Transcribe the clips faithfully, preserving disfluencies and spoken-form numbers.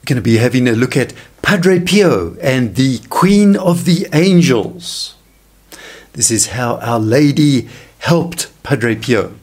We're going to be having a look at Padre Pio and the Queen of the Angels. This is how Our Lady helped Padre Pio.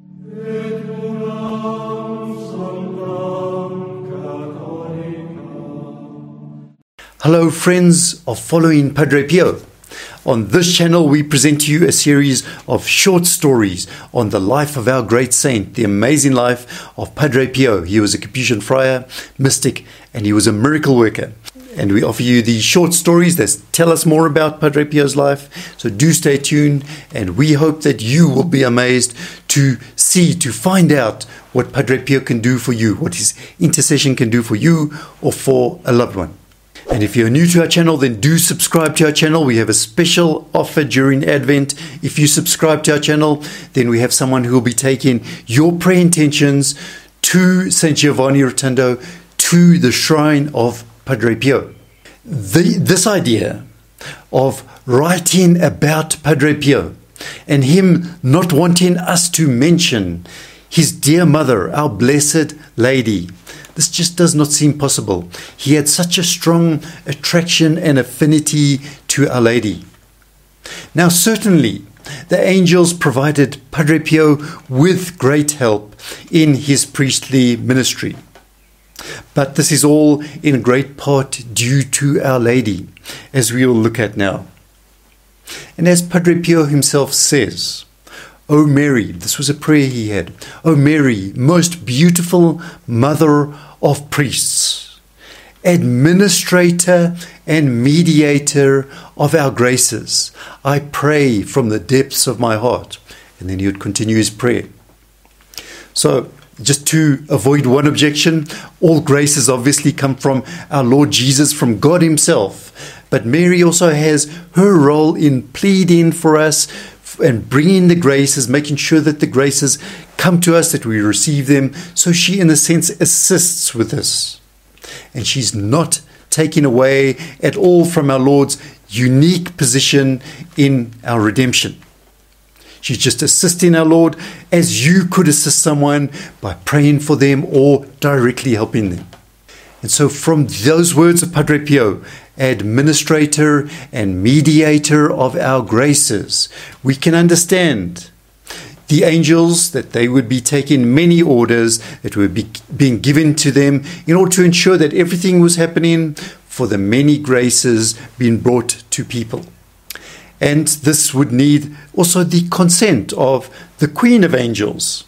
Hello friends of Following Padre Pio. On this channel we present to you a series of short stories on the life of our great saint, the amazing life of Padre Pio. He was a Capuchin friar, mystic, and he was a miracle worker. And we offer you these short stories that tell us more about Padre Pio's life. So do stay tuned, and we hope that you will be amazed to see, to find out what Padre Pio can do for you, what his intercession can do for you or for a loved one. And if you're new to our channel, then do subscribe to our channel. We have a special offer during Advent. If you subscribe to our channel, then we have someone who will be taking your prayer intentions to Saint Giovanni Rotondo, to the shrine of Padre Pio. The, this idea of writing about Padre Pio and him not wanting us to mention his dear mother, our Blessed Lady, this just does not seem possible. He had such a strong attraction and affinity to Our Lady. Now, certainly, the angels provided Padre Pio with great help in his priestly ministry. But this is all in great part due to Our Lady, as we will look at now. And as Padre Pio himself says, "O Mary," this was a prayer he had, "O Mary, most beautiful mother of priests, administrator and mediator of our graces, I pray from the depths of my heart." And then he would continue his prayer. So, just to avoid one objection, all graces obviously come from our Lord Jesus, from God himself. But Mary also has her role in pleading for us and bringing the graces, making sure that the graces come to us, that we receive them. So she, in a sense, assists with this. And she's not taking away at all from our Lord's unique position in our redemption. She's just assisting our Lord as you could assist someone by praying for them or directly helping them. And so from those words of Padre Pio, administrator and mediator of our graces, we can understand the angels, that they would be taking many orders that were be, being given to them in order to ensure that everything was happening for the many graces being brought to people. And this would need also the consent of the Queen of Angels,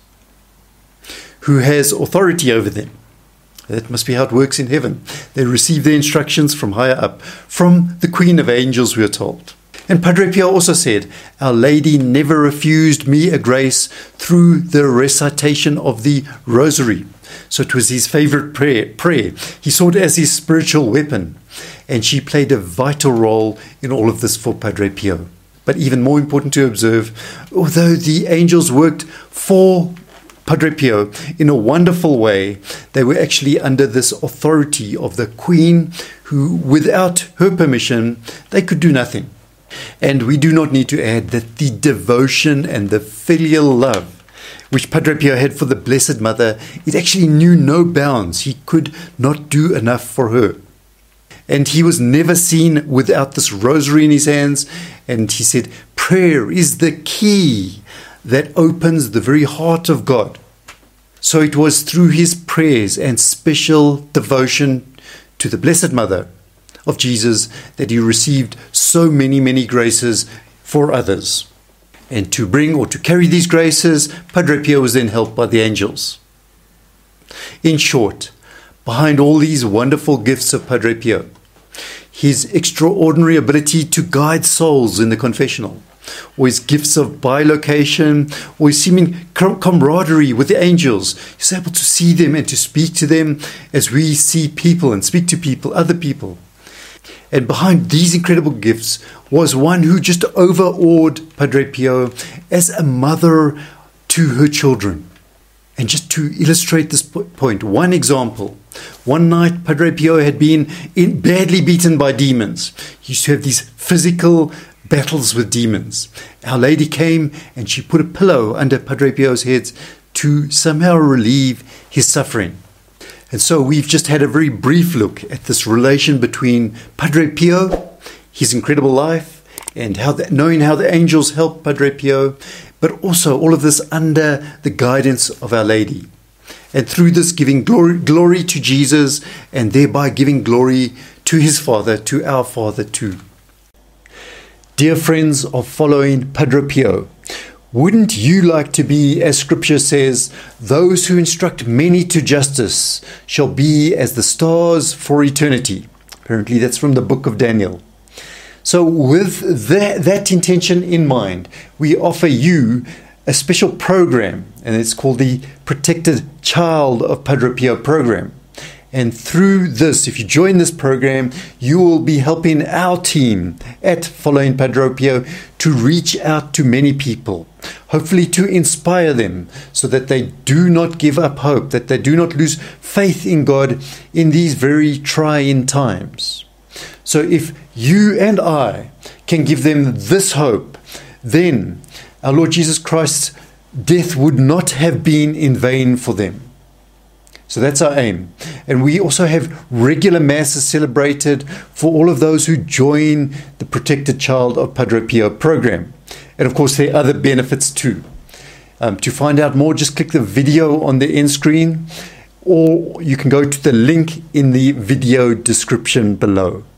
who has authority over them. That must be how it works in heaven. They receive their instructions from higher up, from the Queen of Angels, we are told. And Padre Pio also said, "Our Lady never refused me a grace through the recitation of the Rosary." So it was his favorite prayer. prayer. He saw it as his spiritual weapon. And she played a vital role in all of this for Padre Pio. But even more important to observe, although the angels worked for Padre Pio in a wonderful way, they were actually under this authority of the Queen, who, without her permission, they could do nothing. And we do not need to add that the devotion and the filial love which Padre Pio had for the Blessed Mother, it actually knew no bounds. He could not do enough for her. And he was never seen without this rosary in his hands. And he said, prayer is the key that opens the very heart of God. So it was through his prayers and special devotion to the Blessed Mother of Jesus that he received so many, many graces for others. And to bring or to carry these graces, Padre Pio was then helped by the angels. In short, behind all these wonderful gifts of Padre Pio, his extraordinary ability to guide souls in the confessional, or his gifts of bilocation, or his seeming camaraderie with the angels, he's able to see them and to speak to them as we see people and speak to people, other people. And behind these incredible gifts was one who just overawed Padre Pio as a mother to her children. And just to illustrate this point, one example. One night, Padre Pio had been in, badly beaten by demons. He used to have these physical battles with demons. Our Lady came and she put a pillow under Padre Pio's head to somehow relieve his suffering. And so we've just had a very brief look at this relation between Padre Pio, his incredible life, and how the, knowing how the angels help Padre Pio, but also all of this under the guidance of Our Lady. And through this giving glory, glory to Jesus, and thereby giving glory to his Father, to our Father too. Dear friends of following Padre Pio, wouldn't you like to be, as Scripture says, those who instruct many to justice shall be as the stars for eternity? Apparently that's from the book of Daniel. So with that, that intention in mind, we offer you a special program, and it's called the Protected Child of Padre Pio program. And through this, if you join this program, you will be helping our team at Following Padre Pio to reach out to many people, hopefully to inspire them so that they do not give up hope, that they do not lose faith in God in these very trying times. So if you and I can give them this hope, then our Lord Jesus Christ's death would not have been in vain for them. So that's our aim. And we also have regular masses celebrated for all of those who join the Protected Child of Padre Pio program. And of course, there are other benefits too. Um, to find out more, just click the video on the end screen, or you can go to the link in the video description below.